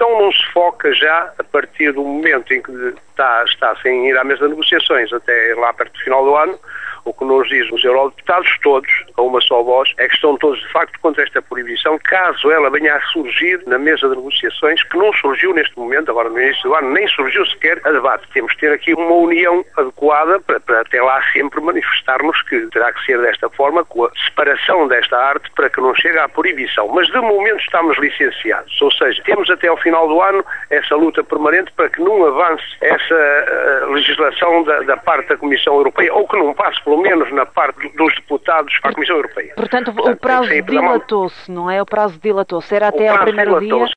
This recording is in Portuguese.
proibição não se foca já a partir do momento em que está sem ir à mesa de negociações até lá perto do final do ano. O que nos diz os eurodeputados todos, a uma só voz, é que estão todos de facto contra esta proibição, caso ela venha a surgir na mesa de negociações, que não surgiu neste momento, agora no início do ano, nem surgiu sequer a debate. Temos de ter aqui uma união adequada para até lá sempre manifestarmos que terá que ser desta forma, com a separação desta arte, para que não chegue à proibição. Mas de momento estamos licenciados, ou seja, temos até ao final do ano essa luta permanente para que não avance essa legislação da parte da Comissão Europeia, ou que não passe pelo menos na parte dos deputados à Comissão Europeia. Portanto, o prazo dilatou-se, não é? O prazo dilatou-se. Era até ao primeiro dia?